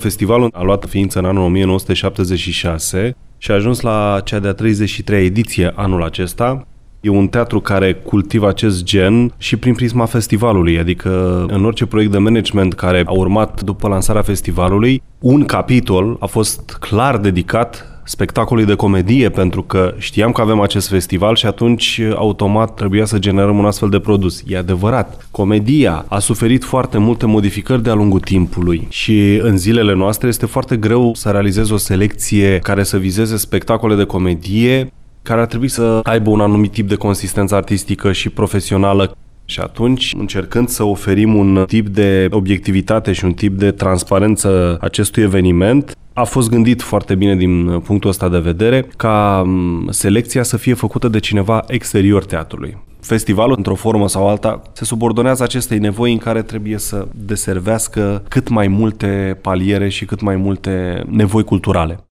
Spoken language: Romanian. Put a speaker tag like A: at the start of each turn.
A: Festivalul a luat ființă în anul 1976 și a ajuns la cea de-a 33-a ediție anul acesta. E un teatru care cultivă acest gen și prin prisma festivalului, adică în orice proiect de management care a urmat după lansarea festivalului, un capitol a fost clar dedicat spectacolului de comedie, pentru că știam că avem acest festival și atunci automat trebuia să generăm un astfel de produs. E adevărat, comedia a suferit foarte multe modificări de-a lungul timpului și în zilele noastre este foarte greu să realizezi o selecție care să vizeze spectacole de comedie care ar trebui să aibă un anumit tip de consistență artistică și profesională. Și atunci, încercând să oferim un tip de obiectivitate și un tip de transparență acestui eveniment, a fost gândit foarte bine din punctul ăsta de vedere ca selecția să fie făcută de cineva exterior teatrului. Festivalul, într-o formă sau alta, se subordonează acestei nevoi în care trebuie să deservească cât mai multe paliere și cât mai multe nevoi culturale.